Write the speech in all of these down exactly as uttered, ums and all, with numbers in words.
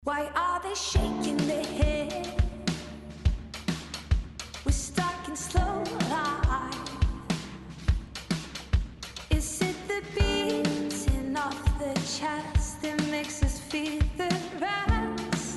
Why are they shaking their head? We're stuck in slow life. Is it the beating of the chest that makes us feel the rest?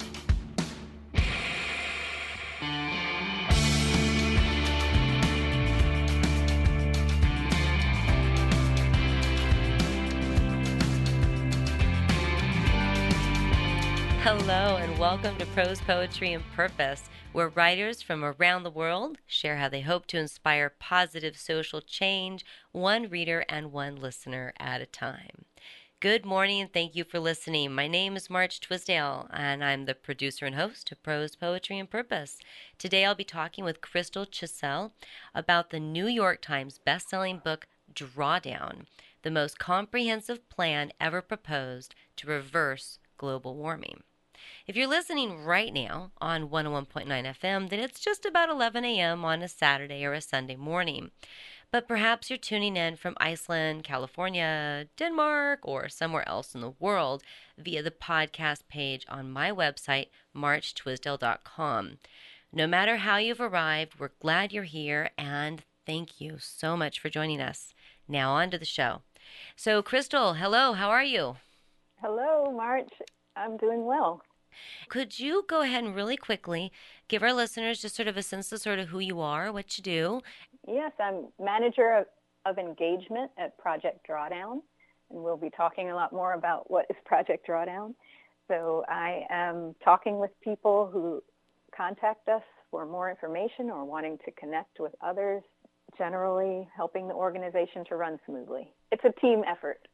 Hello and welcome to Prose Poetry and Purpose, where writers from around the world share how they hope to inspire positive social change, one reader and one listener at a time. Good morning and thank you for listening. My name is March Twisdale and I'm the producer and host of Prose Poetry and Purpose. Today I'll be talking with Crystal Chissell about the New York Times bestselling book Drawdown, the most comprehensive plan ever proposed to reverse global warming. If you're listening right now on one oh one point nine F M, then it's just about eleven a.m. on a Saturday or a Sunday morning. But perhaps you're tuning in from Iceland, California, Denmark, or somewhere else in the world via the podcast page on my website, march twisdale dot com. No matter how you've arrived, we're glad you're here, and thank you so much for joining us. Now on to the show. So, Crystal, hello, how are you? Hello, March. I'm doing well. Could you go ahead and really quickly give our listeners just sort of a sense of sort of who you are, what you do? Yes, I'm manager of, of engagement at Project Drawdown, and we'll be talking a lot more about what is Project Drawdown. So I am talking with people who contact us for more information or wanting to connect with others, generally helping the organization to run smoothly. It's a team effort.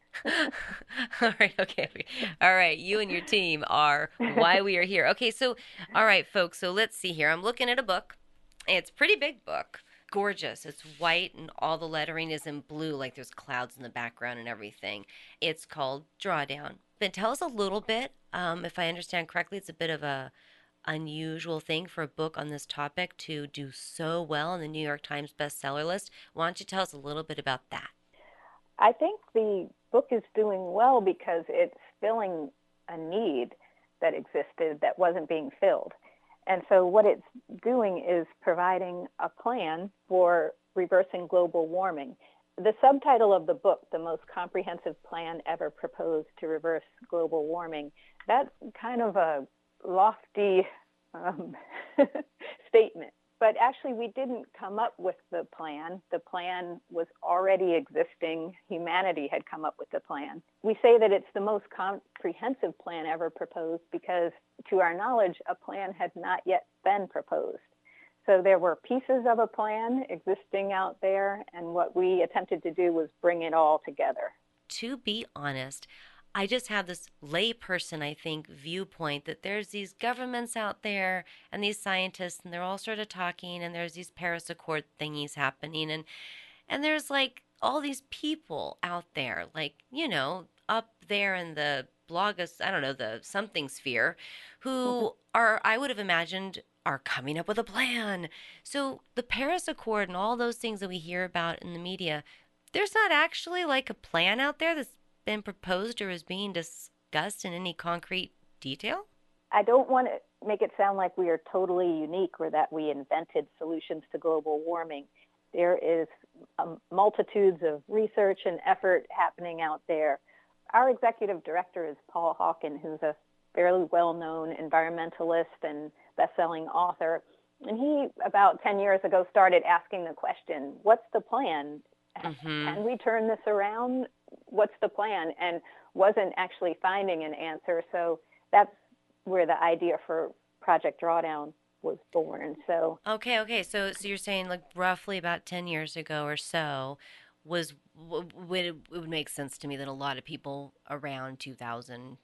All right, okay. All right, you and your team are why we are here. Okay, so, all right, folks, so let's see here. I'm looking at a book. It's a pretty big book. Gorgeous. It's white and all the lettering is in blue, like there's clouds in the background and everything. It's called Drawdown. But tell us a little bit, um, if I understand correctly, it's a bit of a unusual thing for a book on this topic to do so well on the New York Times bestseller list. Why don't you tell us a little bit about that? I think the book is doing well because it's filling a need that existed that wasn't being filled. And so what it's doing is providing a plan for reversing global warming. The subtitle of the book, The Most Comprehensive Plan Ever Proposed to Reverse Global Warming, that's kind of a lofty um, statement. But actually, we didn't come up with the plan. The plan was already existing. Humanity had come up with the plan. We say that it's the most comprehensive plan ever proposed because, to our knowledge, a plan had not yet been proposed. So there were pieces of a plan existing out there, and what we attempted to do was bring it all together. To be honest, I just have this layperson, I think, viewpoint that there's these governments out there and these scientists, and they're all sort of talking, and there's these Paris Accord thingies happening, and and there's like all these people out there, like, you know, up there in the blogos, I don't know, the something sphere, who are, I would have imagined, are coming up with a plan. So the Paris Accord and all those things that we hear about in the media, there's not actually like a plan out there that's been proposed or is being discussed in any concrete detail? I don't want to make it sound like we are totally unique or that we invented solutions to global warming. There is um, multitudes of research and effort happening out there. Our executive director is Paul Hawken, who's a fairly well-known environmentalist and best-selling author. And he, about ten years ago, started asking the question, what's the plan? Mm-hmm. Can we turn this around? What's the plan? And wasn't actually finding an answer. So that's where the idea for Project Drawdown was born. So okay, okay. So so you're saying like roughly about ten years ago or so was would it would make sense to me that a lot of people around two thousand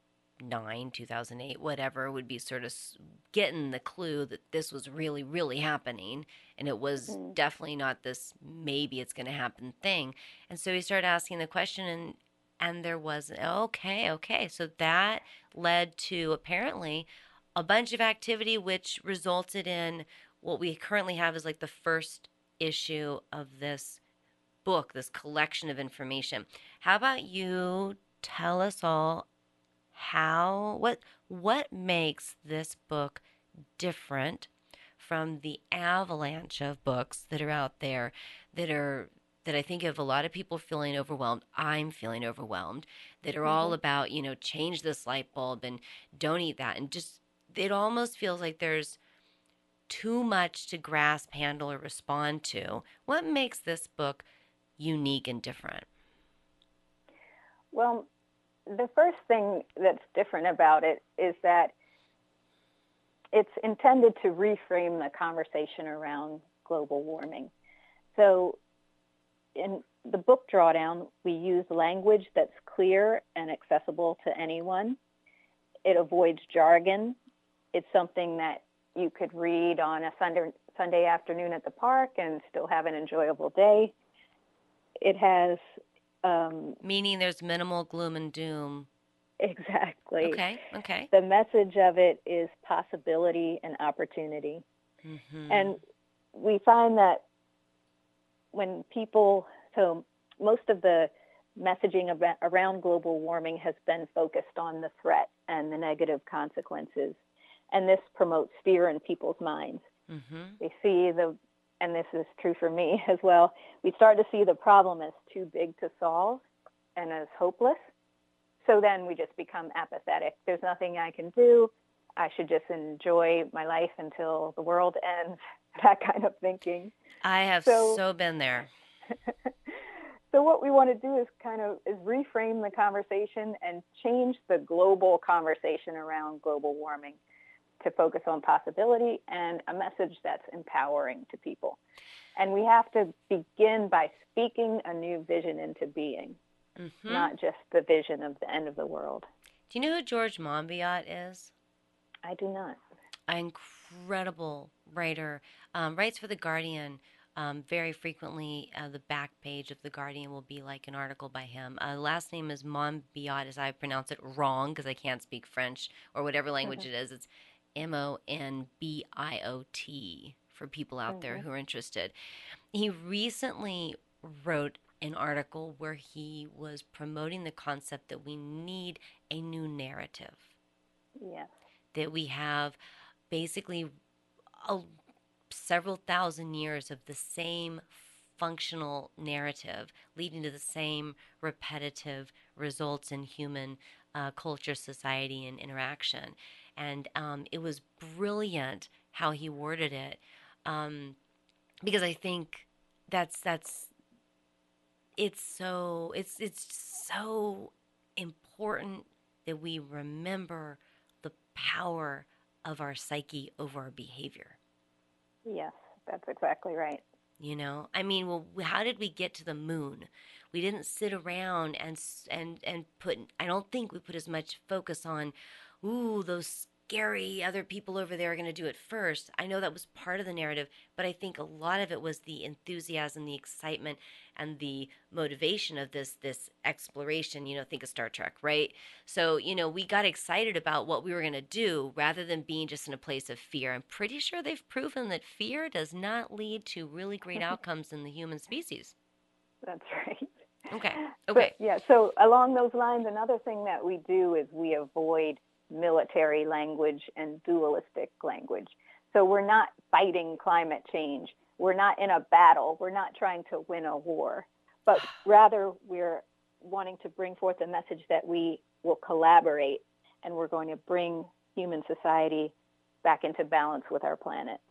nine, two thousand eight, whatever, would be sort of getting the clue that this was really, really happening. And it was mm-hmm. definitely not this maybe it's going to happen thing. And so he started asking the question, and and there was, okay, okay. So that led to apparently a bunch of activity, which resulted in what we currently have is like the first issue of this book, this collection of information. How about you tell us all how what what makes this book different from the avalanche of books that are out there that are that I think of a lot of people feeling overwhelmed. I'm feeling overwhelmed. That are all Mm-hmm. about, you know, change this light bulb and don't eat that. And just, it almost feels like there's too much to grasp, handle, or respond to. What makes this book unique and different? Well, the first thing that's different about it is that it's intended to reframe the conversation around global warming. So in the book Drawdown, we use language that's clear and accessible to anyone. It avoids jargon. It's something that you could read on a Sunday, Sunday afternoon at the park and still have an enjoyable day. It has... Um, Meaning there's minimal gloom and doom. Exactly. Okay, okay. The message of it is possibility and opportunity. Mm-hmm. And we find that when people, so most of the messaging about, around global warming has been focused on the threat and the negative consequences. And this promotes fear in people's minds. Mm-hmm. They see the, and this is true for me as well, we start to see the problem as too big to solve and as hopeless. So then we just become apathetic. There's nothing I can do. I should just enjoy my life until the world ends, that kind of thinking. I have so, so been there. So what we want to do is kind of is reframe the conversation and change the global conversation around global warming to focus on possibility and a message that's empowering to people. And we have to begin by speaking a new vision into being. Mm-hmm. Not just the vision of the end of the world. Do you know who George Monbiot is? I do not. An incredible writer. Um, writes for The Guardian. Um, very frequently, uh, the back page of The Guardian will be like an article by him. Uh, last name is Monbiot, as I pronounce it wrong because I can't speak French or whatever language mm-hmm. it is. It's M O N B I O T for people out mm-hmm. there who are interested. He recently wrote an article where he was promoting the concept that we need a new narrative. Yes. That we have basically a, several thousand years of the same functional narrative leading to the same repetitive results in human uh, culture, society, and interaction. And um, it was brilliant how he worded it, um, because I think that's that's it's so it's it's so important that we remember the power of our psyche over our behavior. Yes, that's exactly right. You know, I mean, well, how did we get to the moon? We didn't sit around and and and put. I don't think we put as much focus on, ooh, those scary other people over there are going to do it first. I know that was part of the narrative, but I think a lot of it was the enthusiasm, the excitement, and the motivation of this this exploration. You know, think of Star Trek, right? So, you know, we got excited about what we were going to do rather than being just in a place of fear. I'm pretty sure they've proven that fear does not lead to really great outcomes in the human species. That's right. Okay. Okay. So, yeah. So along those lines, another thing that we do is we avoid military language and dualistic language. So we're not fighting climate change. We're not in a battle. We're not trying to win a war, but rather we're wanting to bring forth a message that we will collaborate and we're going to bring human society back into balance with our planet.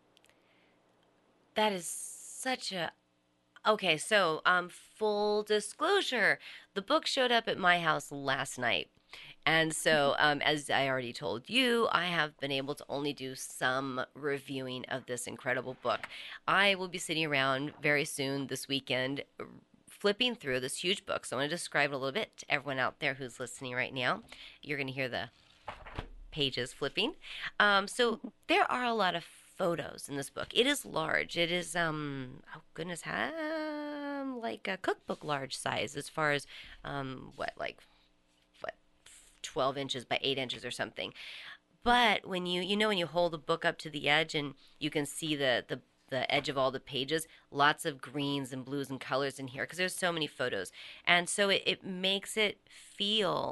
That is such a Okay, so um, full disclosure, the book showed up at my house last night. And so, um, as I already told you, I have been able to only do some reviewing of this incredible book. I will be sitting around very soon this weekend flipping through this huge book. So I want to describe it a little bit to everyone out there who's listening right now. You're going to hear the pages flipping. Um, so there are a lot of photos in this book. It is large. It is, um, oh goodness, um, like a cookbook large size as far as, um, what, like, what, twelve inches by eight inches or something. But when you, you know, when you hold the book up to the edge and you can see the, the, the edge of all the pages, lots of greens and blues and colors in here because there's so many photos. And so it, it makes it feel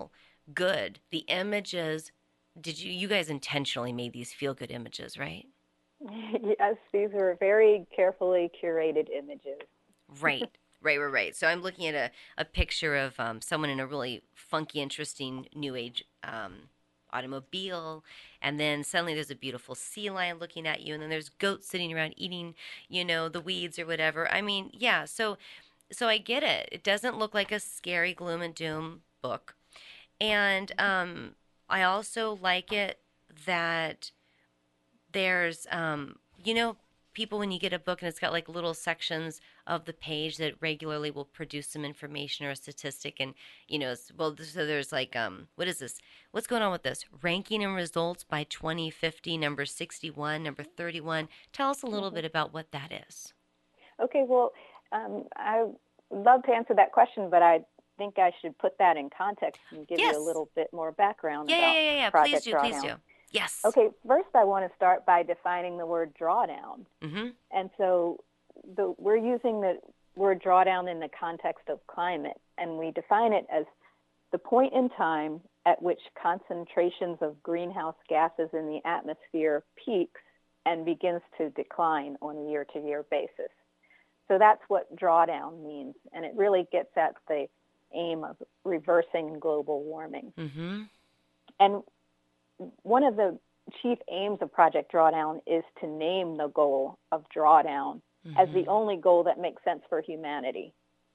good. The images, did you, you guys intentionally made these feel good images, right? Yes, these were very carefully curated images. Right, right, right, right. So I'm looking at a, a picture of um, someone in a really funky, interesting new age um, automobile, and then suddenly there's a beautiful sea lion looking at you, and then there's goats sitting around eating, you know, the weeds or whatever. I mean, yeah. So, so I get it. It doesn't look like a scary gloom and doom book, and um, I also like it that there's um you know people when you get a book and it's got like little sections of the page that regularly will produce some information or a statistic, and you know well, so there's like um what is this, what's going on with this ranking and results by twenty fifty, number sixty-one, number thirty-one. Tell us a little Mm-hmm. bit about what that is. Okay, well, um, I would love to answer that question, but I think I should put that in context and give you a Yes. little bit more background Yeah, yeah, about yeah, yeah. Please Project do, please do. Drawdown. Yes. Okay, first I want to start by defining the word drawdown. Mm-hmm. And so the, we're using the word drawdown in the context of climate, and we define it as the point in time at which concentrations of greenhouse gases in the atmosphere peaks and begins to decline on a year-to-year basis. So that's what drawdown means, and it really gets at the aim of reversing global warming. Mm-hmm. And one of the chief aims of Project Drawdown is to name the goal of drawdown mm-hmm. as the only goal that makes sense for humanity.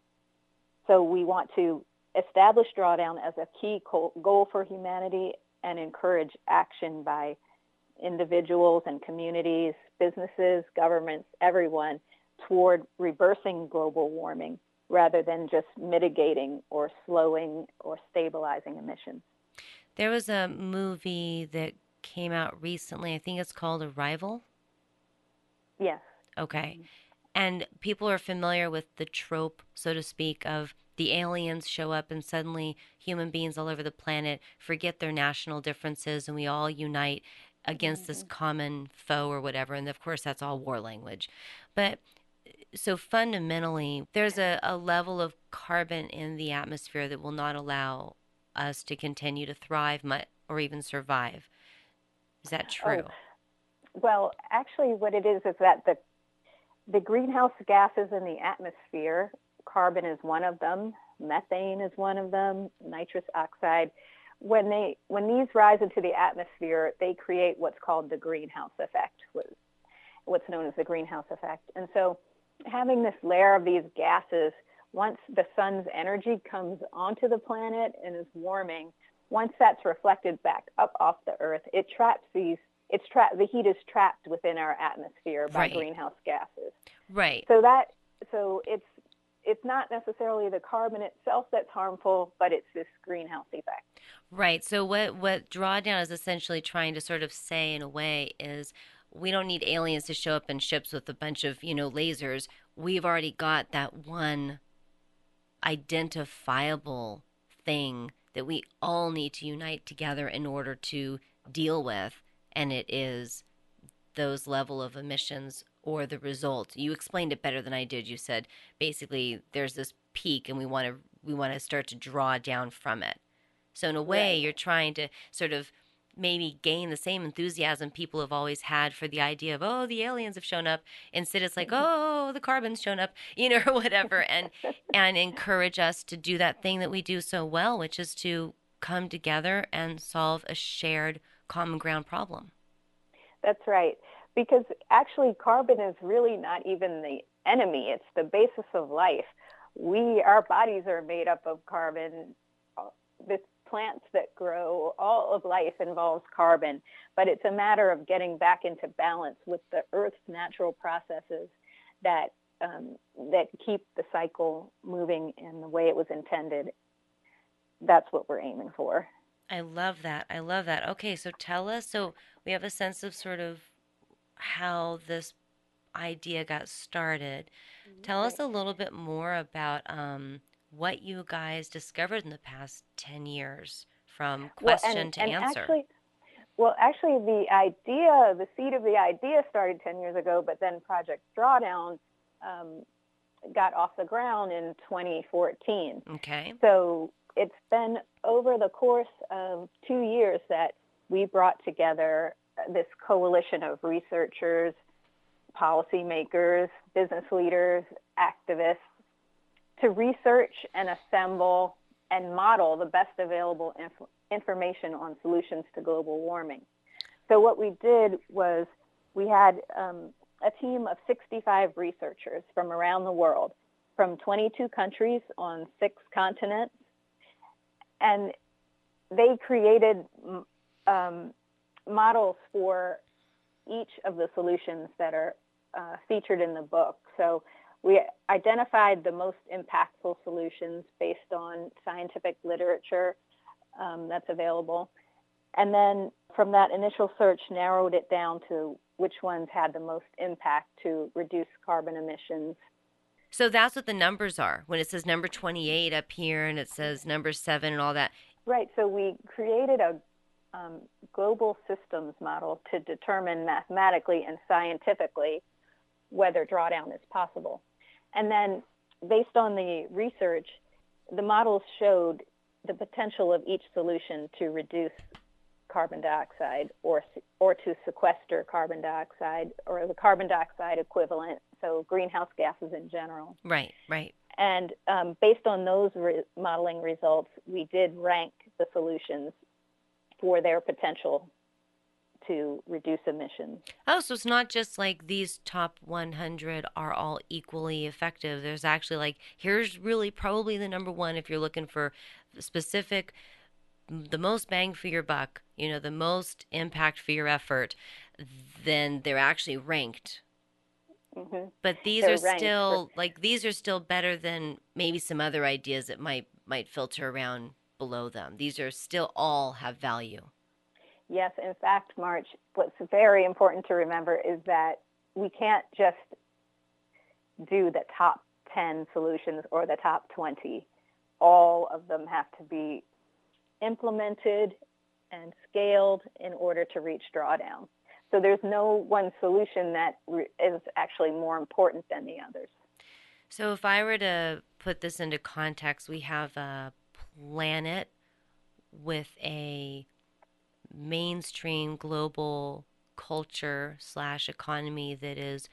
So we want to establish drawdown as a key goal for humanity and encourage action by individuals and communities, businesses, governments, everyone, toward reversing global warming rather than just mitigating or slowing or stabilizing emissions. There was a movie that came out recently. I think it's called Arrival. Yes. Okay. Mm-hmm. And people are familiar with the trope, so to speak, of the aliens show up and suddenly human beings all over the planet forget their national differences and we all unite against mm-hmm. this common foe or whatever. And of course, that's all war language. But so fundamentally, there's a, a level of carbon in the atmosphere that will not allow us to continue to thrive or even survive. Is that true? Oh, well, actually, what it is is that the the greenhouse gases in the atmosphere, carbon is one of them, methane is one of them, nitrous oxide. When they when these rise into the atmosphere, they create what's called the greenhouse effect, what's known as the greenhouse effect. And so, having this layer of these gases, once the sun's energy comes onto the planet and is warming, once that's reflected back up off the earth, it traps these, it's trapped, the heat is trapped within our atmosphere by right. greenhouse gases. Right. So that, so it's, it's not necessarily the carbon itself that's harmful, but it's this greenhouse effect. Right. So what, what Drawdown is essentially trying to sort of say in a way is we don't need aliens to show up in ships with a bunch of, you know, lasers. We've already got that one identifiable thing that we all need to unite together in order to deal with, and it is those level of emissions or the result. You explained it better than I did. You said basically there's this peak and we want to we want to start to draw down from it. So in a way, right. you're trying to sort of maybe gain the same enthusiasm people have always had for the idea of, oh, the aliens have shown up. Instead, it's like, oh, the carbon's shown up, you know, or whatever, and and encourage us to do that thing that we do so well, which is to come together and solve a shared common ground problem. That's right. Because actually carbon is really not even the enemy. It's the basis of life. We, our bodies are made up of carbon. The plants that grow, all of life involves carbon, but it's a matter of getting back into balance with the Earth's natural processes that um, that keep the cycle moving in the way it was intended. That's what we're aiming for. I love that. I love that. Okay, so tell us, so we have a sense of sort of how this idea got started. Mm-hmm. Tell us a little bit more about um, what you guys discovered in the past ten years from question well, and, to and answer. Actually, well, actually, the idea, the seed of the idea started ten years ago, but then Project Drawdown um, got off the ground in twenty fourteen. Okay. So it's been over the course of two years that we brought together this coalition of researchers, policymakers, business leaders, activists to research and assemble and model the best available inf- information on solutions to global warming. So what we did was we had um, a team of sixty-five researchers from around the world, from twenty-two countries on six continents, and they created um, models for each of the solutions that are uh, featured in the book. So we identified the most impactful solutions based on scientific literature um, that's available. And then from that initial search, narrowed it down to which ones had the most impact to reduce carbon emissions. So that's what the numbers are. When it says number twenty-eight up here and it says number seven and all that. Right. So we created a um, global systems model to determine mathematically and scientifically whether drawdown is possible. And then based on the research, the models showed the potential of each solution to reduce carbon dioxide or or to sequester carbon dioxide or the carbon dioxide equivalent, so greenhouse gases in general. Right, right. And um, based on those re- modeling results, we did rank the solutions for their potential to reduce emissions. Oh, so it's not just like these top one hundred are all equally effective. There's actually like, here's really probably the number one if you're looking for specific, the most bang for your buck, you know, the most impact for your effort, then they're actually ranked. Mm-hmm. But these They're are still for... like these are still better than maybe some other ideas that might might filter around below them. These are still all have value. Yes, in fact, March, what's very important to remember is that we can't just do the top ten solutions or the top twenty. All of them have to be implemented and scaled in order to reach drawdown. So there's no one solution that re- is actually more important than the others. So if I were to put this into context, we have a planet with a mainstream global culture slash economy that is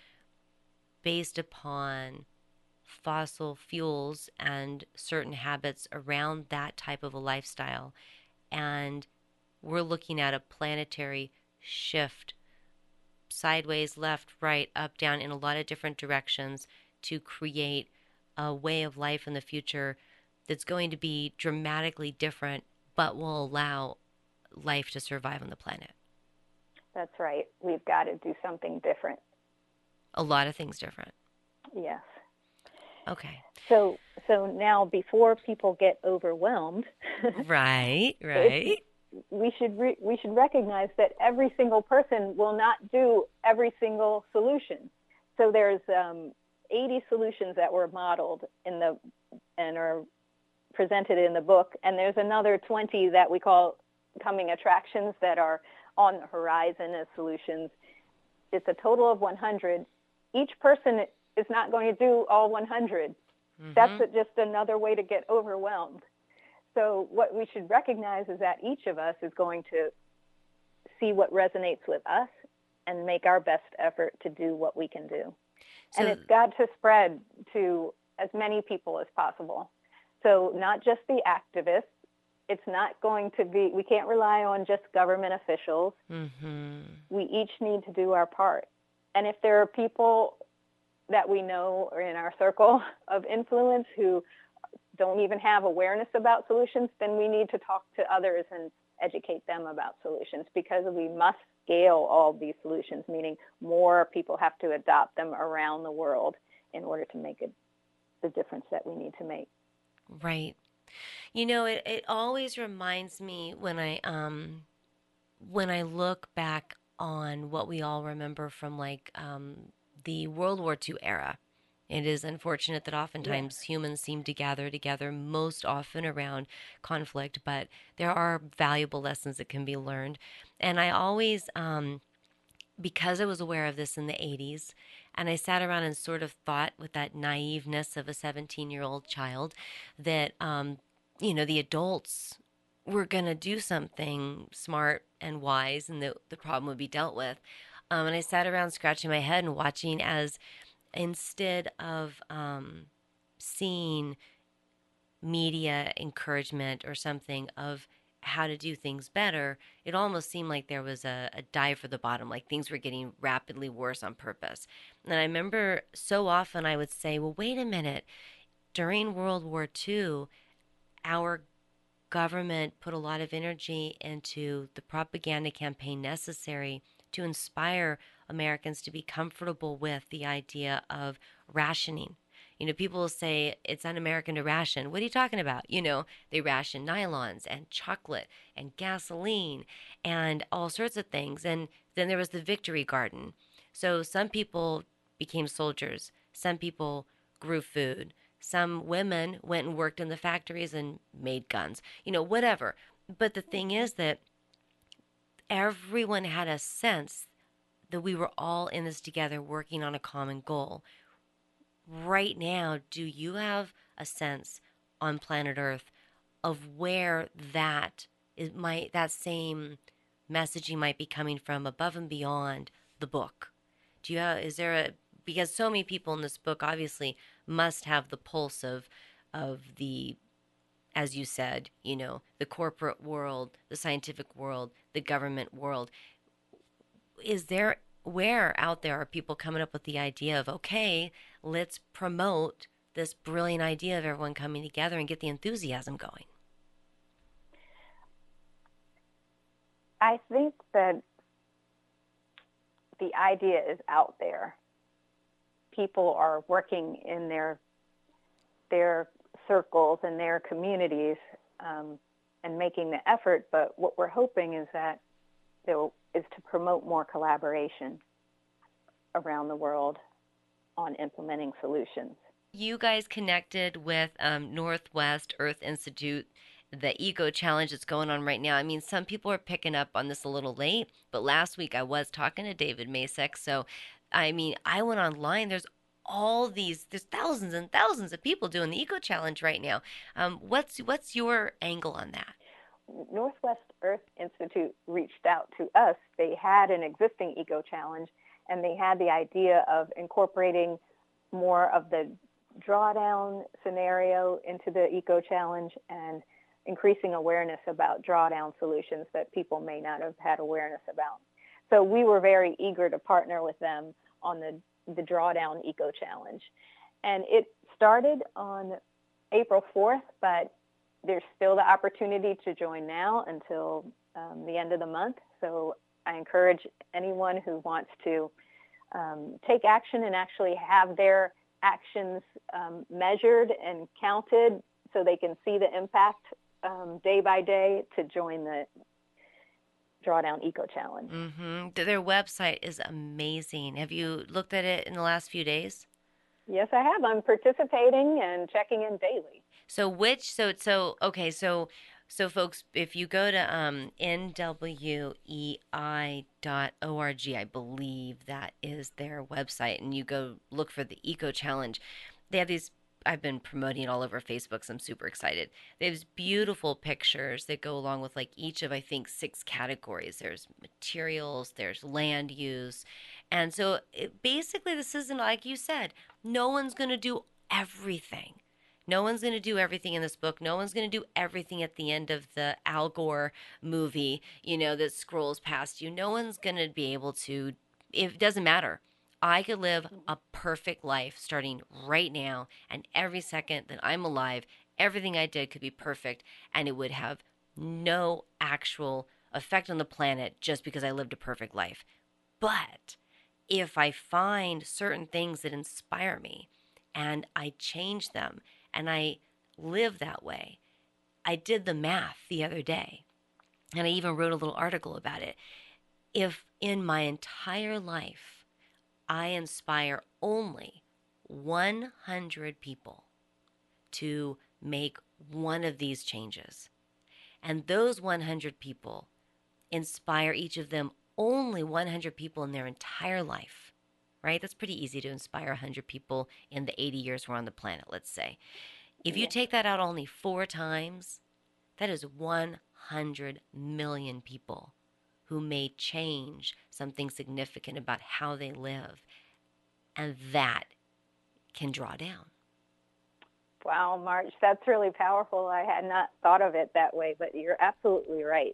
based upon fossil fuels and certain habits around that type of a lifestyle. And we're looking at a planetary shift sideways, left, right, up, down, in a lot of different directions to create a way of life in the future that's going to be dramatically different, but will allow life to survive on the planet. That's right. We've got to do something different. A lot of things different. Yes. Okay. So so now before people get overwhelmed, right, right. we should re- we should recognize that every single person will not do every single solution. So there's um, eighty solutions that were modeled in the and are presented in the book, and there's another twenty that we call coming attractions that are on the horizon as solutions. It's a total of one hundred. Each person is not going to do all one hundred. Mm-hmm. That's just another way to get overwhelmed. So what we should recognize is that each of us is going to see what resonates with us and make our best effort to do what we can do. So, and it's got to spread to as many people as possible. So not just the activists. It's not going to be, we can't rely on just government officials. Mm-hmm. We each need to do our part. And if there are people that we know or in our circle of influence who don't even have awareness about solutions, then we need to talk to others and educate them about solutions, because we must scale all these solutions, meaning more people have to adopt them around the world in order to make it the difference that we need to make. Right. You know, it, it always reminds me when I um when I look back on what we all remember from like um, the World War Two era. It is unfortunate that oftentimes yeah. humans seem to gather together most often around conflict, but there are valuable lessons that can be learned. And I always, um, because I was aware of this in the eighties, and I sat around and sort of thought with that naiveness of a seventeen-year-old child that um, you know, the adults were going to do something smart and wise, and the, the problem would be dealt with. Um, and I sat around scratching my head and watching as instead of um, seeing media encouragement or something of how to do things better, it almost seemed like there was a, a dive for the bottom, like things were getting rapidly worse on purpose. And I remember so often I would say, well, wait a minute. During World War Two, our government put a lot of energy into the propaganda campaign necessary to inspire Americans to be comfortable with the idea of rationing. You know, people will say it's un-American to ration. What are you talking about? You know, they ration nylons and chocolate and gasoline and all sorts of things. And then there was the Victory Garden. So some people became soldiers. Some people grew food. Some women went and worked in the factories and made guns. You know, whatever. But the thing is that everyone had a sense that we were all in this together working on a common goal. Right now, do you have a sense on planet Earth of where that is might that same messaging might be coming from above and beyond the book? Do you have, is there a, because so many people in this book obviously must have the pulse of of the, as you said, you know, the corporate world, the scientific world, the government world. Is there, where out there are people coming up with the idea of, okay, let's promote this brilliant idea of everyone coming together and get the enthusiasm going? I think that the idea is out there. People are working in their their circles and their communities um, and making the effort, but what we're hoping is that there is to promote more collaboration around the world on implementing solutions. You guys connected with um, Northwest Earth Institute, the Eco Challenge that's going on right now. I mean, some people are picking up on this a little late, but last week I was talking to David Masek. So, I mean, I went online. There's all these, there's thousands and thousands of people doing the Eco Challenge right now. Um, what's what's your angle on that? Northwest Earth Institute reached out to us. They had an existing Eco Challenge, and they had the idea of incorporating more of the drawdown scenario into the Eco Challenge and increasing awareness about drawdown solutions that people may not have had awareness about. So we were very eager to partner with them on the, the Drawdown Eco Challenge. And it started on April fourth, but there's still the opportunity to join now until um, the end of the month. So I encourage anyone who wants to um, take action and actually have their actions um, measured and counted so they can see the impact um, day by day to join the Drawdown Eco Challenge. Mm-hmm. Their website is amazing. Have you looked at it in the last few days? Yes, I have. I'm participating and checking in daily. So which, so, so, okay, so, so folks, if you go to um, N W E I dot org, I believe that is their website, and you go look for the Eco Challenge, they have these, I've been promoting it all over Facebook, so I'm super excited. They have these beautiful pictures that go along with like each of, I think, six categories. There's materials, there's land use. And so it, basically this isn't, like you said, no one's going to do everything. No one's going to do everything in this book. No one's going to do everything at the end of the Al Gore movie, you know, that scrolls past you. No one's going to be able to, it doesn't matter. I could live a perfect life starting right now, and every second that I'm alive, everything I did could be perfect, and it would have no actual effect on the planet just because I lived a perfect life. But if I find certain things that inspire me and I change them and I live that way, I did the math the other day, and I even wrote a little article about it. If in my entire life I inspire only one hundred people to make one of these changes, and those one hundred people inspire each of them only one hundred people in their entire life, right? That's pretty easy to inspire one hundred people in the eighty years we're on the planet, let's say. If you Yeah. take that out only four times, that is one hundred million people who may change something significant about how they live. And that can draw down. Wow, March, that's really powerful. I had not thought of it that way, but you're absolutely right.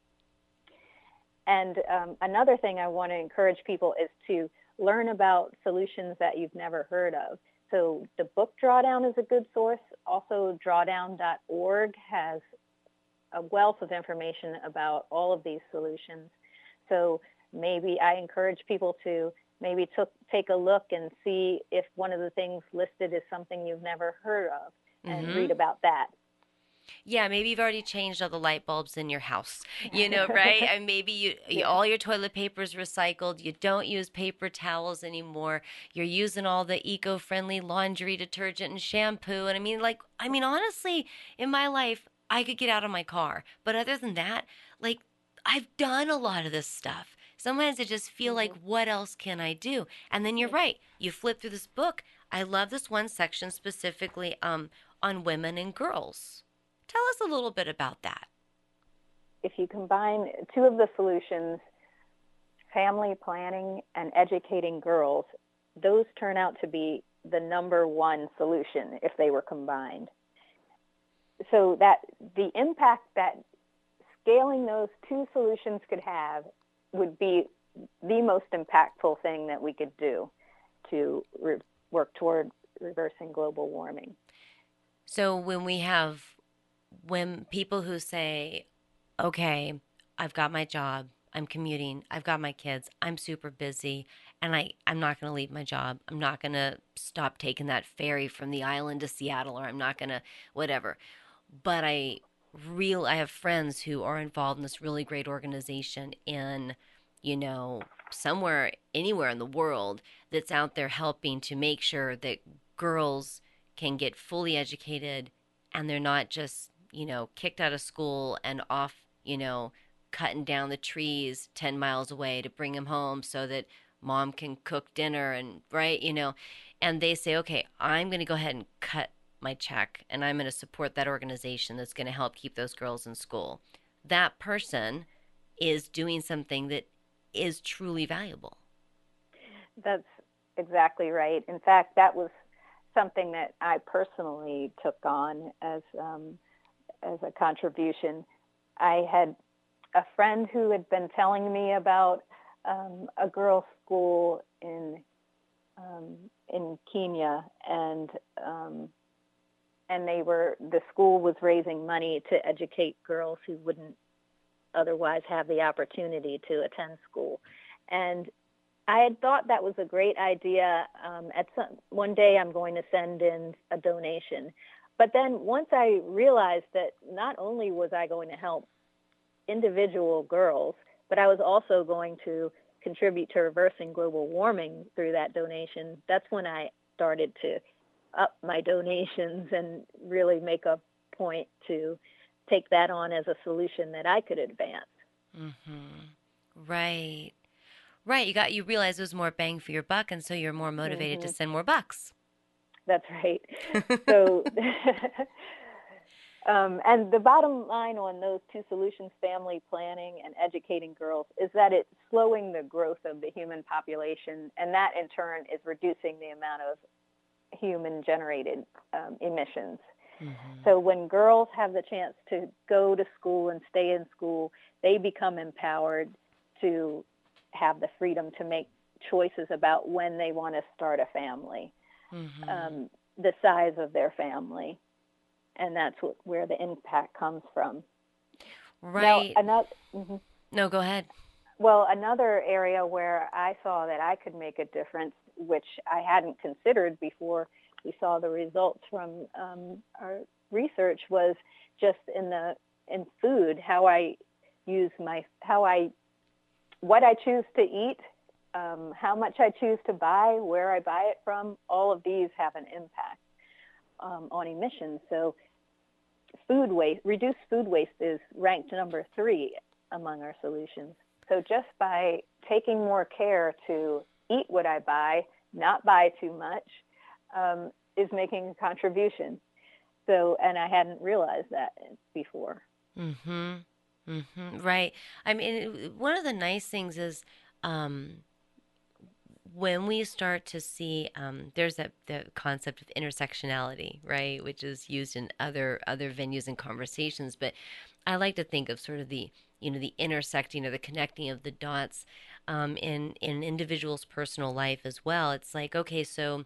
And um, another thing I want to encourage people is to learn about solutions that you've never heard of. So the book Drawdown is a good source. Also, drawdown dot org has a wealth of information about all of these solutions. So maybe I encourage people to maybe took, take a look and see if one of the things listed is something you've never heard of and Mm-hmm. read about that. Yeah, maybe you've already changed all the light bulbs in your house, you know, right? And maybe you, you Yeah. all your toilet paper is recycled. You don't use paper towels anymore. You're using all the eco-friendly laundry detergent and shampoo. And I mean, like, I mean, honestly, in my life, I could get out of my car. But other than that, like, I've done a lot of this stuff. Sometimes I just feel Mm-hmm. like, what else can I do? And then you're right. You flip through this book. I love this one section specifically um, on women and girls. Tell us a little bit about that. If you combine two of the solutions, family planning and educating girls, those turn out to be the number one solution if they were combined. So that the impact that scaling those two solutions could have would be the most impactful thing that we could do to re- work toward reversing global warming. So when we have when people who say, okay, I've got my job, I'm commuting, I've got my kids, I'm super busy, and I, I'm not going to leave my job. I'm not going to stop taking that ferry from the island to Seattle, or I'm not going to whatever. But I real I have friends who are involved in this really great organization in, you know, somewhere, anywhere in the world that's out there helping to make sure that girls can get fully educated and they're not just, you know, kicked out of school and off, you know, cutting down the trees ten miles away to bring them home so that mom can cook dinner and, right, you know, and they say, okay, I'm going to go ahead and cut my check and I'm going to support that organization that's going to help keep those girls in school. That person is doing something that is truly valuable. That's exactly right. In fact, that was something that I personally took on as um, as a contribution. I had a friend who had been telling me about um, a girls' school in um, in Kenya, and um, and they were the school was raising money to educate girls who wouldn't otherwise have the opportunity to attend school, and I had thought that was a great idea. Um, at some, one day I'm going to send in a donation. But then once I realized that not only was I going to help individual girls, but I was also going to contribute to reversing global warming through that donation, that's when I started to up my donations and really make a point to take that on as a solution that I could advance. Mm-hmm. Right. Right, you got you realize there's more bang for your buck, and so you're more motivated Mm-hmm. to send more bucks. That's right. So, um, and the bottom line on those two solutions, family planning and educating girls, is that it's slowing the growth of the human population, and that in turn is reducing the amount of human-generated um, emissions. Mm-hmm. So when girls have the chance to go to school and stay in school, they become empowered to have the freedom to make choices about when they want to start a family, mm-hmm. um, the size of their family, and that's what, where the impact comes from. Right. Now, another, mm-hmm. No, go ahead. Well, another area where I saw that I could make a difference, which I hadn't considered before we saw the results from um, our research, was just in the in food, how I use my how I what I choose to eat, um, how much I choose to buy, where I buy it from. All of these have an impact um, on emissions. So, food waste, reduced food waste, is ranked number three among our solutions. So just by taking more care to eat what I buy, not buy too much, um, is making a contribution. So, and I hadn't realized that before. Mm-hmm. Mm-hmm. Right. I mean, it- one of the nice things is um, when we start to see, um, there's that the concept of intersectionality, right, which is used in other other venues and conversations. But I like to think of sort of the you know the intersecting or the connecting of the dots um, in in individuals' personal life as well. It's like, okay, so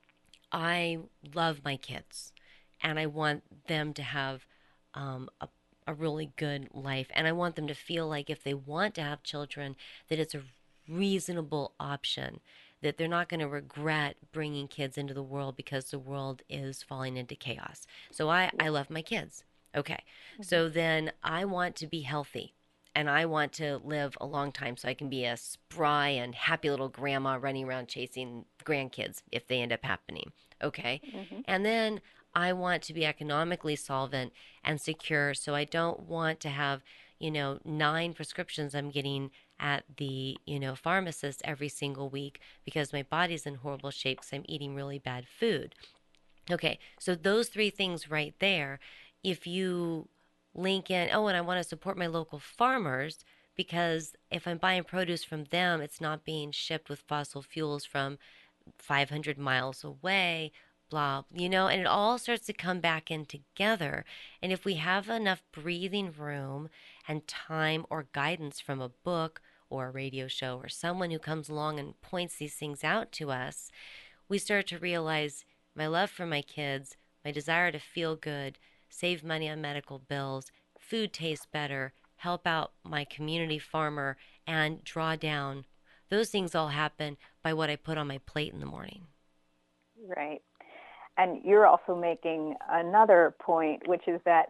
I love my kids, and I want them to have um, a a really good life, and I want them to feel like if they want to have children, that it's a reasonable option, that they're not going to regret bringing kids into the world because the world is falling into chaos. So I I Yeah. love my kids. Okay, Mm-hmm. so then I want to be healthy. And I want to live a long time so I can be a spry and happy little grandma running around chasing grandkids if they end up happening. Okay. Mm-hmm. And then I want to be economically solvent and secure. So I don't want to have, you know, nine prescriptions I'm getting at the, you know, pharmacist every single week because my body's in horrible shape because I'm eating really bad food. Okay. So those three things right there, if you link in, oh, and I want to support my local farmers because if I'm buying produce from them, it's not being shipped with fossil fuels from five hundred miles away, blah, you know, and it all starts to come back in together. And if we have enough breathing room and time or guidance from a book or a radio show or someone who comes along and points these things out to us, we start to realize my love for my kids, my desire to feel good, save money on medical bills, food tastes better, help out my community farmer, and draw down. Those things all happen by what I put on my plate in the morning. Right. And you're also making another point, which is that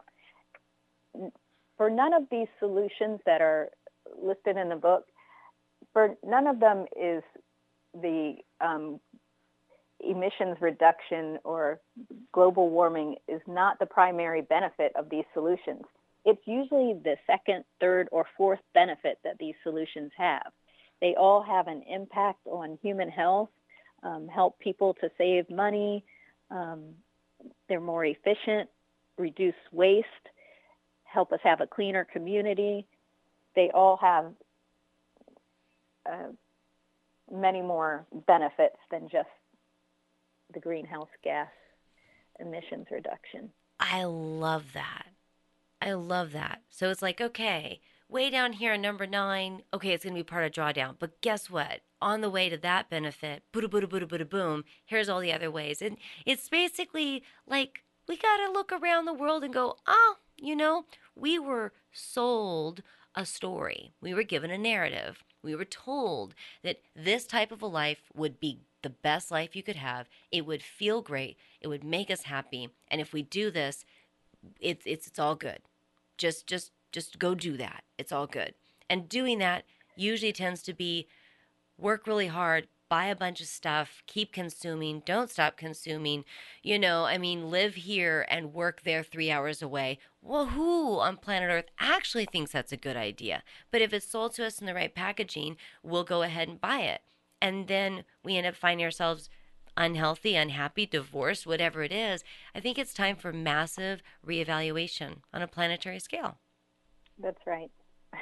for none of these solutions that are listed in the book, for none of them is the um, emissions reduction or global warming is not the primary benefit of these solutions. It's usually the second, third, or fourth benefit that these solutions have. They all have an impact on human health, um, help people to save money, um, they're more efficient, reduce waste, help us have a cleaner community. They all have uh, many more benefits than just the greenhouse gas emissions reduction. I love that. I love that. So it's like, okay, way down here in number nine, okay, it's going to be part of drawdown. But guess what? On the way to that benefit, boota, boota, boota, boota, boom, here's all the other ways. And it's basically like we got to look around the world and go, oh, you know, we were sold a story. We were given a narrative. We were told that this type of a life would be the best life you could have. It would feel great. It would make us happy. And if we do this, it's it's it's all good. Just just just go do that. It's all good. And doing that usually tends to be work really hard, buy a bunch of stuff, keep consuming, don't stop consuming. You know, I mean, live here and work there three hours away. Well, who on planet Earth actually thinks that's a good idea? But if it's sold to us in the right packaging, we'll go ahead and buy it. And then we end up finding ourselves unhealthy, unhappy, divorced, whatever it is. I think it's time for massive reevaluation on a planetary scale. That's right.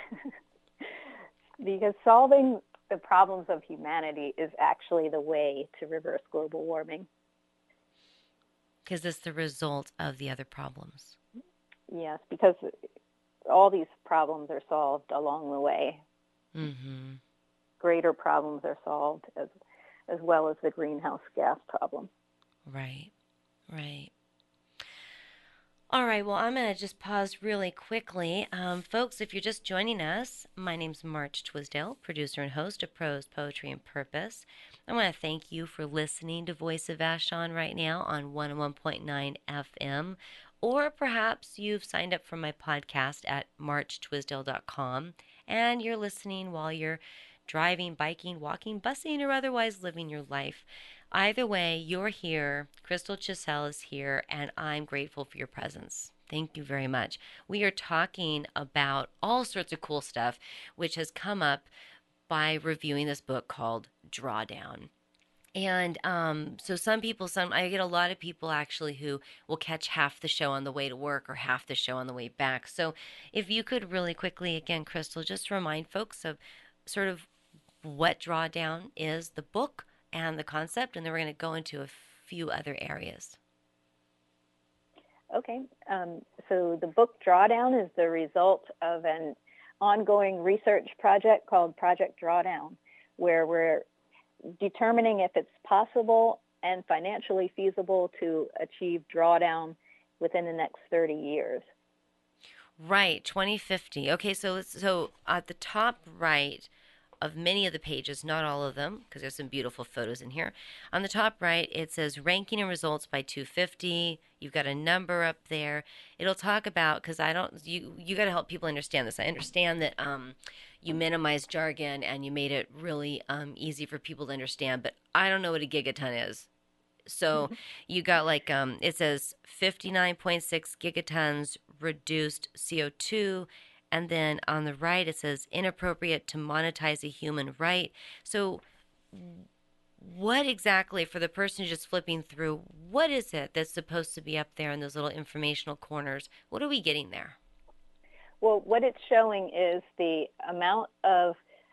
Because solving the problems of humanity is actually the way to reverse global warming. Because it's the result of the other problems. Yes, because all these problems are solved along the way. Mm-hmm. Greater problems are solved as as well as the greenhouse gas problem. Right, right. All right, well, I'm going to just pause really quickly. Um, folks, if you're just joining us, my name's March Twisdale, producer and host of Prose, Poetry, and Purpose. I want to thank you for listening to Voice of Vashon right now on one oh one point nine F M, or perhaps you've signed up for my podcast at march twisdale dot com, and you're listening while you're driving, biking, walking, busing, or otherwise living your life. Either way, you're here. Crystal Chiselle is here, and I'm grateful for your presence. Thank you very much. We are talking about all sorts of cool stuff, which has come up by reviewing this book called Drawdown. And um, so some people, some I get a lot of people actually who will catch half the show on the way to work or half the show on the way back. So if you could really quickly, again, Crystal, just remind folks of sort of what Drawdown is, the book and the concept, and then we're going to go into a few other areas. Okay. Um, so the book Drawdown is the result of an ongoing research project called Project Drawdown, where we're determining if it's possible and financially feasible to achieve drawdown within the next thirty years. Right, twenty fifty. Okay, so so at the top right of many of the pages, not all of them, because there's some beautiful photos in here. On the top right, it says ranking and results by two fifty. You've got a number up there. It'll talk about, because I don't, you you got to help people understand this. I understand that um, you minimize jargon and you made it really um, easy for people to understand, but I don't know what a gigaton is. So you got like, um, it says fifty-nine point six gigatons reduced C O two. And then on the right, it says inappropriate to monetize a human right. So what exactly, for the person who's just flipping through, what is it that's supposed to be up there in those little informational corners? What are we getting there? Well, what it's showing is the amount of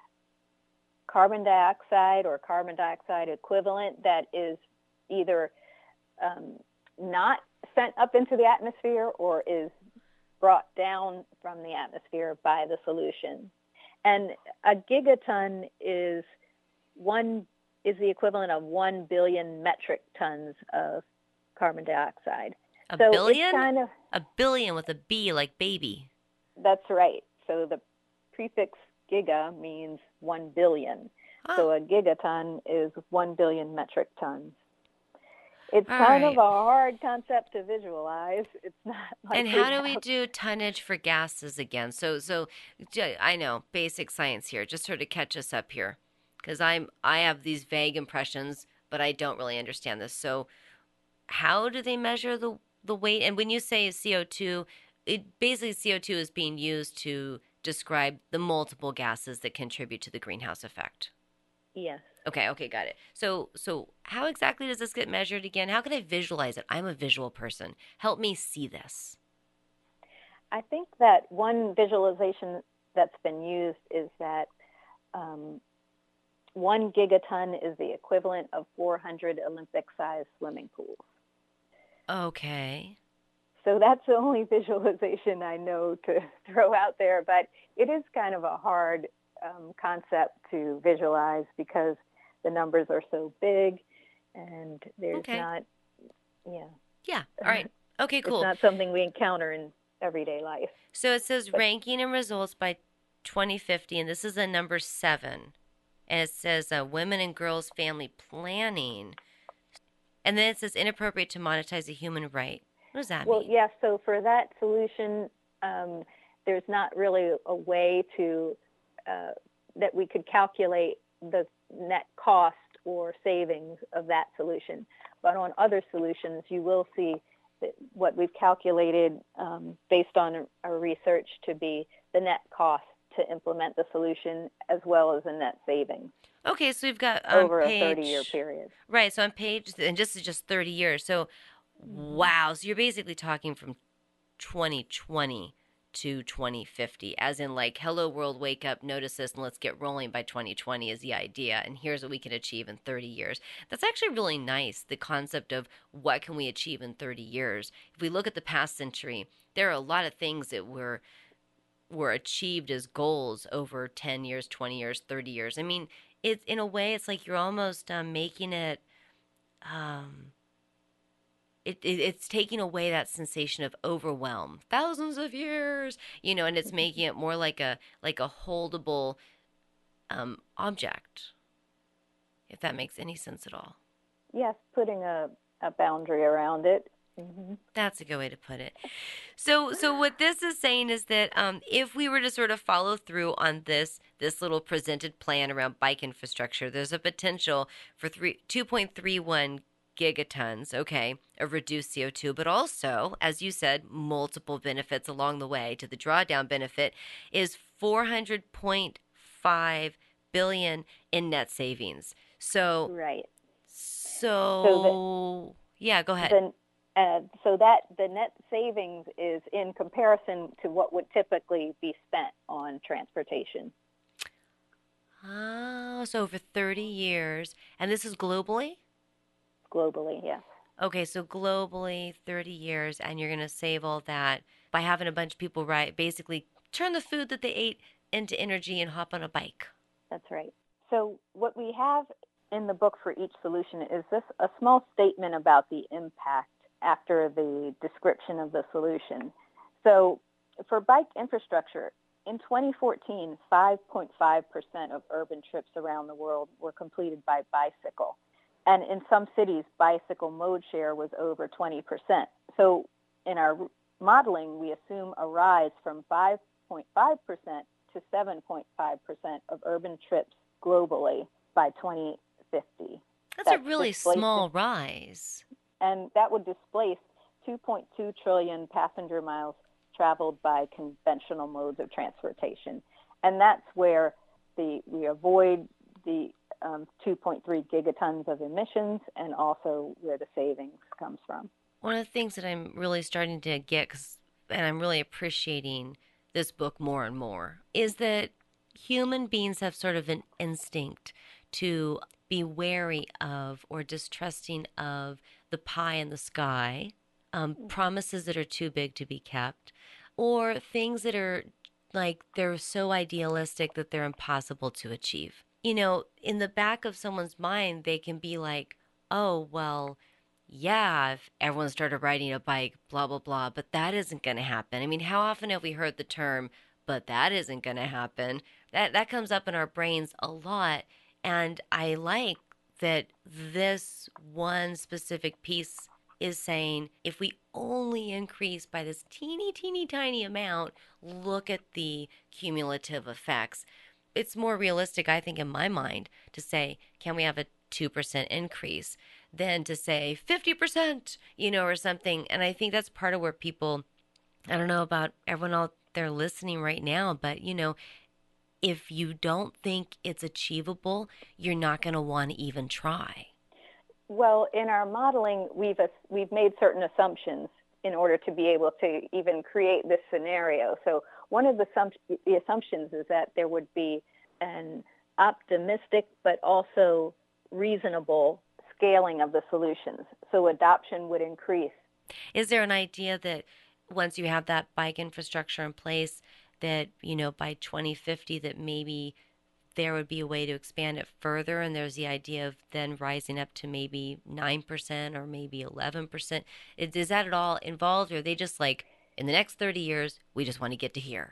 carbon dioxide or carbon dioxide equivalent that is either um, not sent up into the atmosphere or is brought down from the atmosphere by the solution. And a gigaton is one is the equivalent of one billion metric tons of carbon dioxide. A so billion? It's kind of, a billion with a B, like baby. That's right. So the prefix giga means one billion. Oh. So a gigaton is one billion metric tons. It's All kind right. of a hard concept to visualize. It's not like And how we do we have- do tonnage for gases again? So, so j- I know basic science here. Just sort of catch us up here, because I'm I have these vague impressions, but I don't really understand this. So, how do they measure the the weight? And when you say C O two, it basically C O two is being used to describe the multiple gases that contribute to the greenhouse effect. Yes. Okay, okay, got it. So, so how exactly does this get measured again? How can I visualize it? I'm a visual person. Help me see this. I think that one visualization that's been used is that um, one gigaton is the equivalent of four hundred Olympic-sized swimming pools. Okay. So that's the only visualization I know to throw out there, but it is kind of a hard um, concept to visualize because the numbers are so big and there's Okay. not, yeah. Yeah. All right. Okay, cool. It's not something we encounter in everyday life. So it says ranking and results by twenty fifty, and this is a number seven. And it says uh, women and girls family planning. And then it says inappropriate to monetize a human right. What does that Well, mean? yeah, so for that solution, um, there's not really a way to, uh, that we could calculate the net cost or savings of that solution. But on other solutions, you will see that what we've calculated um, based on our research to be the net cost to implement the solution as well as the net savings Okay, so we've got um, over page, a thirty-year period. Right, so on page, and this is just thirty years. So, wow, so you're basically talking from twenty twenty to twenty fifty, as in like, hello world, wake up, notice this, and let's get rolling by twenty twenty is the idea, and here's what we can achieve in thirty years. That's actually really nice, the concept of what can we achieve in thirty years. If we look at the past century, there are a lot of things that were were achieved as goals over ten years, twenty years, thirty years. I mean, it's in a way, it's like you're almost um, making it, um, it, it, it's taking away that sensation of overwhelm, thousands of years, you know, and it's making it more like a like a holdable um, object, if that makes any sense at all. Yes, putting a, a boundary around it. Mm-hmm. That's a good way to put it. So, so what this is saying is that um, if we were to sort of follow through on this this little presented plan around bike infrastructure, there's a potential for three two point three one gigatons, okay, of reduced C O two, but also, as you said, multiple benefits along the way. To the drawdown benefit is four hundred point five billion in net savings. So, Right. So, so yeah, go the, ahead. the uh, so that the net savings is in comparison to what would typically be spent on transportation Oh, so over thirty years, and this is globally? globally. Yes, Okay, so globally, thirty years, and you're going to save all that by having a bunch of people, right, basically turn the food that they ate into energy and hop on a bike. that's right. So what we have in the book for each solution is this a small statement about the impact after the description of the solution. So for bike infrastructure, in twenty fourteen, five point five percent of urban trips around the world were completed by bicycle. And in some cities, bicycle mode share was over twenty percent. So in our modeling, we assume a rise from five point five percent to seven point five percent of urban trips globally by twenty fifty. That's a That's really displacing, small rise. and that would displace two point two trillion passenger miles traveled by conventional modes of transportation. And that's where the we avoid the um, two point three gigatons of emissions, and also where the savings comes from. One of the things that I'm really starting to get, 'cause, and I'm really appreciating this book more and more, is that human beings have sort of an instinct to be wary of or distrusting of the pie in the sky, um, promises that are too big to be kept, or things that are like they're so idealistic that they're impossible to achieve. You know, in the back of someone's mind, they can be like, oh, well, yeah, if everyone started riding a bike, blah, blah, blah, but that isn't going to happen. I mean, how often have we heard the term, but that isn't going to happen? That, that comes up in our brains a lot. And I like that this one specific piece is saying if we only increase by this teeny, teeny, tiny amount, look at the cumulative effects. It's more realistic, I think, in my mind to say, can we have a two percent increase than to say fifty percent, you know, or something. And I think that's part of where people, I don't know about everyone out there listening right now, but, you know, if you don't think it's achievable, you're not going to want to even try. Well, in our modeling, we've we've made certain assumptions in order to be able to even create this scenario. So one of the, the assumptions is that there would be an optimistic but also reasonable scaling of the solutions. So adoption would increase. Is there an idea that once you have that bike infrastructure in place, that, you know, by twenty fifty, that maybe there would be a way to expand it further, and there's the idea of then rising up to maybe nine percent or maybe eleven percent? Is that at all involved, or are they just like, in the next thirty years, we just want to get to here?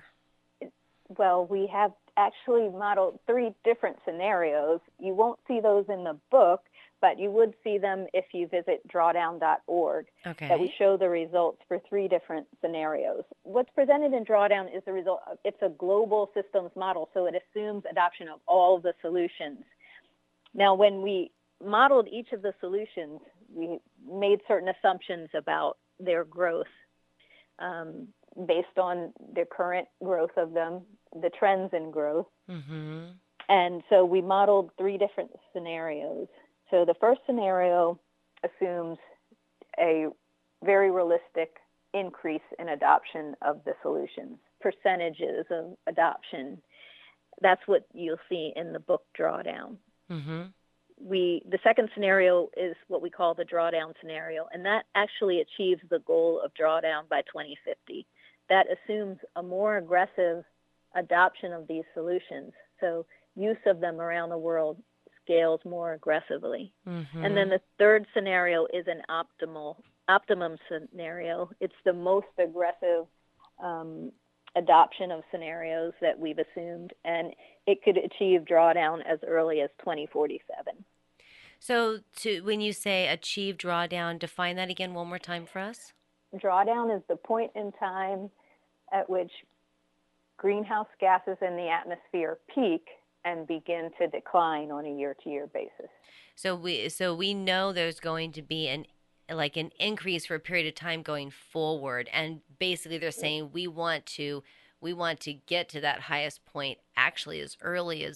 Well, we have actually modeled three different scenarios. You won't see those in the book, but you would see them if you visit drawdown dot org. Okay. That we show the results for three different scenarios. What's presented in Drawdown is the result. Of, it's a global systems model, so it assumes adoption of all the solutions. Now, when we modeled each of the solutions, we made certain assumptions about their growth um, based on the current growth of them, the trends in growth. Mm-hmm. And so we modeled three different scenarios. So the first scenario assumes a very realistic increase in adoption of the solutions, percentages of adoption. That's what you'll see in the book Drawdown. Mm-hmm. We, the second scenario is what we call the drawdown scenario, and that actually achieves the goal of drawdown by twenty fifty. That assumes a more aggressive adoption of these solutions. So use of them around the world scales more aggressively. Mm-hmm. And then the third scenario is an optimal optimum scenario. It's the most aggressive um, adoption of scenarios that we've assumed, and it could achieve drawdown as early as twenty forty-seven. So to when you say achieve drawdown, define that again one more time for us. Drawdown is the point in time at which greenhouse gases in the atmosphere peak and begin to decline on a year-to-year basis. So we so we know there's going to be an like an increase for a period of time going forward, and basically they're saying we want to we want to get to that highest point actually as early as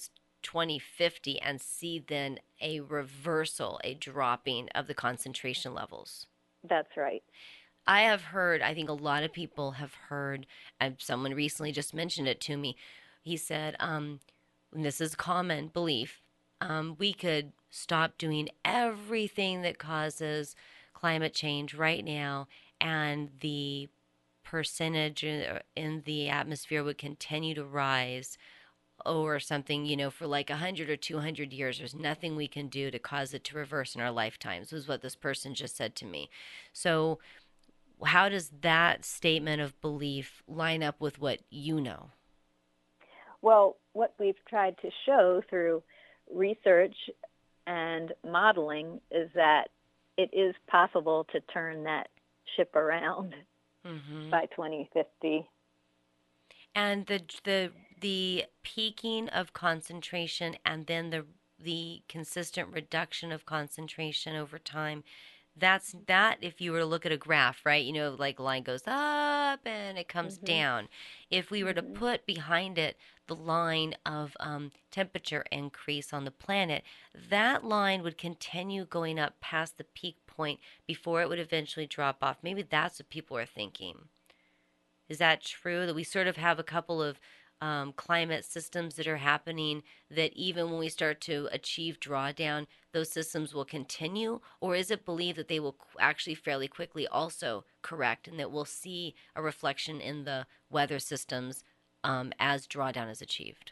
twenty fifty and see then a reversal, a dropping of the concentration levels. That's right. I have heard, I think a lot of people have heard, and someone recently just mentioned it to me. He said, um, and this is common belief, um, we could stop doing everything that causes climate change right now, and the percentage in the atmosphere would continue to rise or something, you know, for like one hundred or two hundred years. There's nothing we can do to cause it to reverse in our lifetimes, was what this person just said to me. So how does that statement of belief line up with what you know? Well, what we've tried to show through research and modeling is that it is possible to turn that ship around mm-hmm. by twenty fifty. And the the the peaking of concentration and then the the consistent reduction of concentration over time, that's that if you were to look at a graph, right? You know, like line goes up and it comes mm-hmm. down. If we were mm-hmm. to put behind it the line of um, temperature increase on the planet, that line would continue going up past the peak point before it would eventually drop off. Maybe that's what people are thinking. Is that true? That we sort of have a couple of um, climate systems that are happening that even when we start to achieve drawdown, those systems will continue? Or is it believed that they will actually fairly quickly also correct and that we'll see a reflection in the weather systems um, as drawdown is achieved?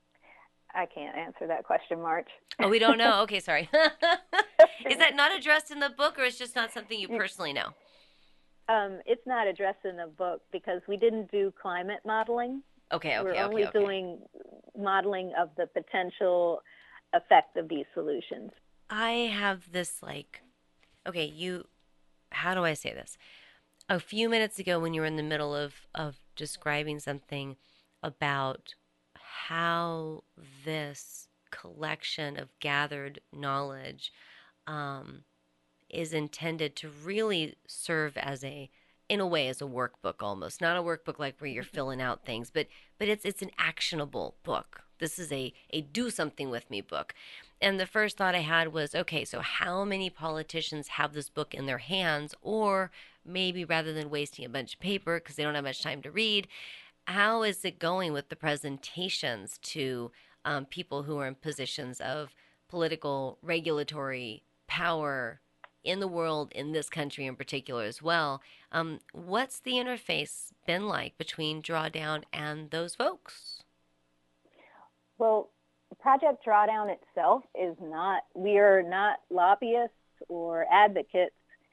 I can't answer that question, March. Oh, we don't know? Okay, sorry. Is that not addressed in the book, or it's just not something you personally know? Um, it's not addressed in the book because we didn't do climate modeling. Okay, okay, We're okay. only okay. doing modeling of the potential effect of these solutions. I have this like, okay, you, how do I say this? A few minutes ago when you were in the middle of, of describing something about how this collection of gathered knowledge um, is intended to really serve as a, in a way, as a workbook almost. Not a workbook like where you're filling out things, but but it's it's an actionable book. This is a, a do something with me book. And the first thought I had was, okay, so how many politicians have this book in their hands? Or maybe rather than wasting a bunch of paper because they don't have much time to read, how is it going with the presentations to um, people who are in positions of political, regulatory power in the world, in this country in particular as well? Um, what's the interface been like between Drawdown and those folks? Well, Project Drawdown itself is not, we are not lobbyists or advocates,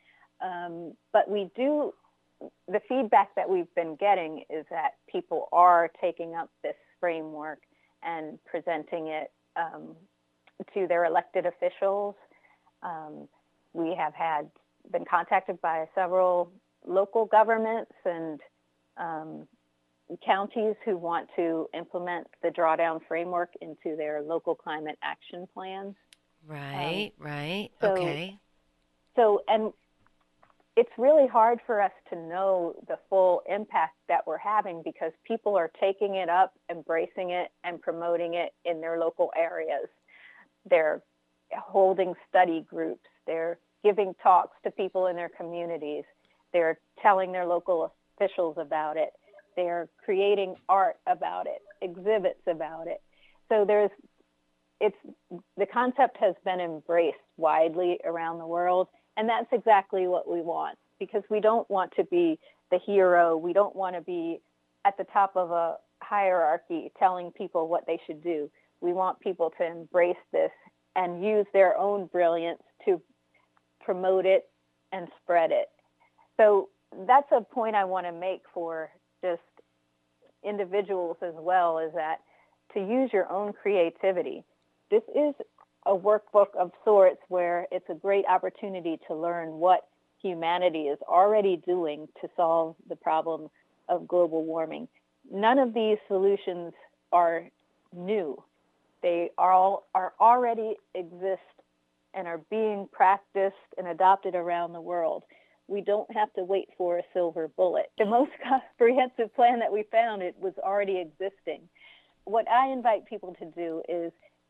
um, but we do, the feedback that we've been getting is that people are taking up this framework and presenting it um, to their elected officials. Um, we have had been contacted by several local governments and um, counties who want to implement the Drawdown framework into their local climate action plans. Right, um, right, so, okay. So, and it's really hard for us to know the full impact that we're having because people are taking it up, embracing it, and promoting it in their local areas. They're holding study groups. They're giving talks to people in their communities. They're telling their local officials about it. They're creating art about it, exhibits about it. So there's, it's, the concept has been embraced widely around the world, and that's exactly what we want, because we don't want to be the hero. We don't want to be at the top of a hierarchy telling people what they should do. We want people to embrace this and use their own brilliance to promote it and spread it. So that's a point I want to make for just individuals as well, is that to use your own creativity. This is a workbook of sorts where it's a great opportunity to learn what humanity is already doing to solve the problem of global warming. None of these solutions are new. They are all are already exist and are being practiced and adopted around the world. We don't have to wait for a silver bullet. The most comprehensive plan that we found, it was already existing. What I invite people to do is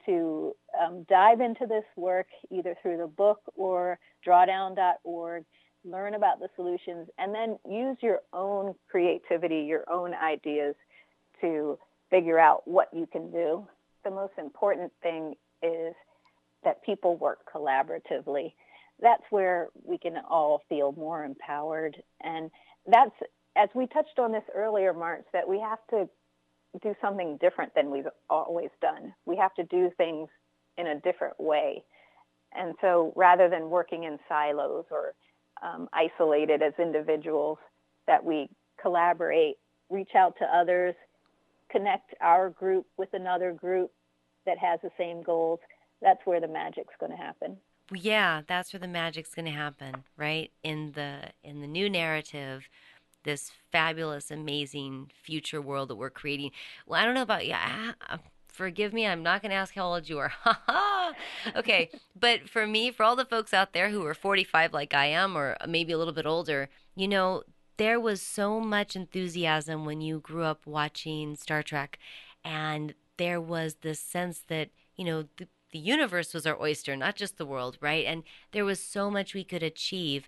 to um, dive into this work either through the book or drawdown dot org, learn about the solutions, and then use your own creativity, your own ideas to figure out what you can do. The most important thing is that people work collaboratively. That's where we can all feel more empowered. And that's, as we touched on this earlier, March, that we have to do something different than we've always done. We have to do things in a different way. And so rather than working in silos or um, isolated as individuals, that we collaborate, reach out to others, connect our group with another group that has the same goals. That's where the magic's going to happen. Yeah, that's where the magic's going to happen, right? In the in the new narrative, this fabulous, amazing future world that we're creating. Well, I don't know about you. I, forgive me, I'm not going to ask how old you are. Ha ha. Okay, but for me, for all the folks out there who are forty-five like I am, or maybe a little bit older, you know, there was so much enthusiasm when you grew up watching Star Trek, and there was this sense that, you know, the, the universe was our oyster, not just the world, right? And there was so much we could achieve.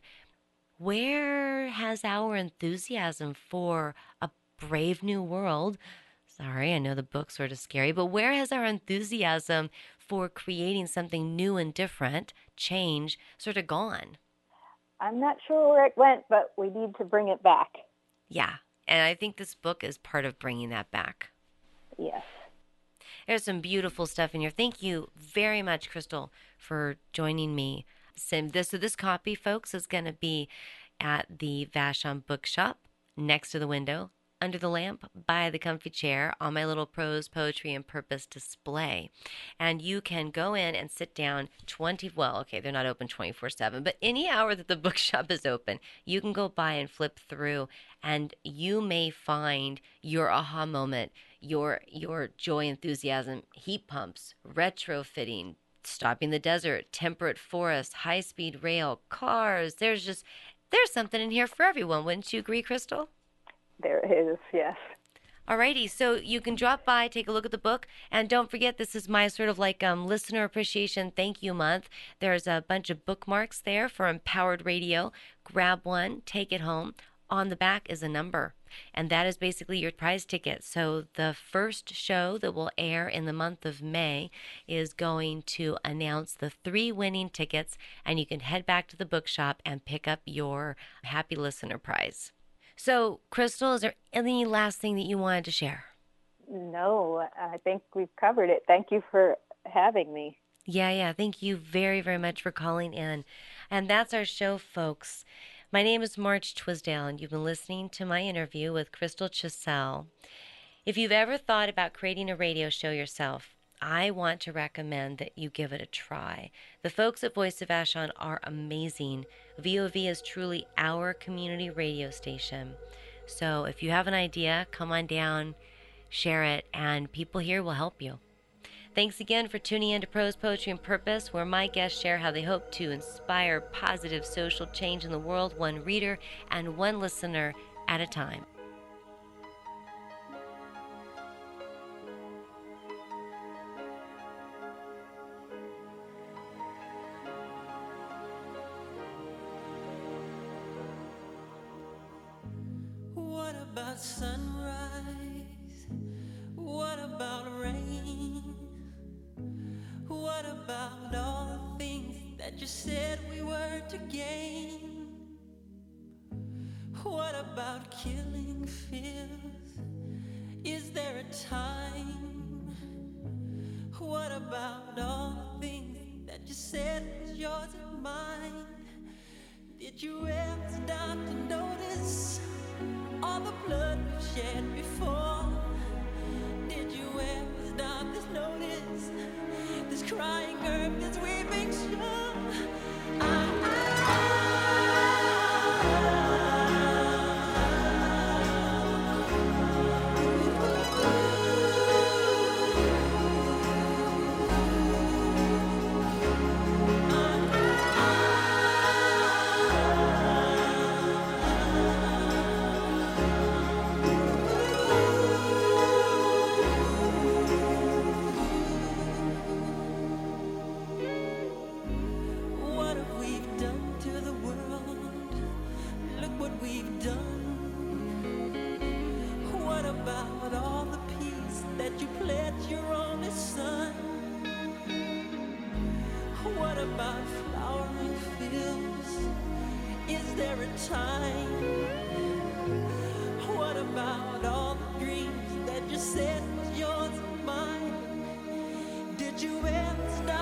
Where has our enthusiasm for a brave new world, sorry, I know the book's sort of scary, but where has our enthusiasm for creating something new and different, change, sort of gone? I'm not sure where it went, but we need to bring it back. Yeah, and I think this book is part of bringing that back. Yes. There's some beautiful stuff in here. Thank you very much, Crystal, for joining me. So this, so this copy, folks, is going to be at the Vashon Bookshop, next to the window, under the lamp, by the comfy chair, on my little prose, poetry, and purpose display. And you can go in and sit down twenty, well, okay, they're not open twenty-four seven, but any hour that the bookshop is open, you can go by and flip through, and you may find your aha moment, your your joy, enthusiasm, heat pumps, retrofitting, stopping the desert, temperate forest, high-speed rail, cars. There's just, there's something in here for everyone. Wouldn't you agree, Crystal? There is, yes. Alrighty, so you can drop by, take a look at the book, and don't forget, this is my sort of like um, listener appreciation thank you month. There's a bunch of bookmarks there for Empowered Radio. Grab one, take it home. On the back is a number, and that is basically your prize ticket. So the first show that will air in the month of May is going to announce the three winning tickets, and you can head back to the bookshop and pick up your Happy Listener prize. So, Crystal, is there any last thing that you wanted to share? No, I think we've covered it. Thank you for having me. Yeah, yeah. Thank you very, very much for calling in. And that's our show, folks. My name is March Twisdale, and you've been listening to my interview with Crystal Chissell. If you've ever thought about creating a radio show yourself, I want to recommend that you give it a try. The folks at Voice of Vashon are amazing. V O V is truly our community radio station. So if you have an idea, come on down, share it, and people here will help you. Thanks again for tuning in to Prose, Poetry, and Purpose, where my guests share how they hope to inspire positive social change in the world, one reader and one listener at a time. What about sunrise? What about rain? What about all the things that you said we were to gain? What about killing fears? Is there a time? What about all the things that you said was yours and mine? Did you ever stop to notice all the blood we've shed before? Did you ever stop to notice this crying earth, this weeping shore? I, I, What about flowering fields? Is there a time? What about all the dreams that you said was yours and mine? Did you ever stop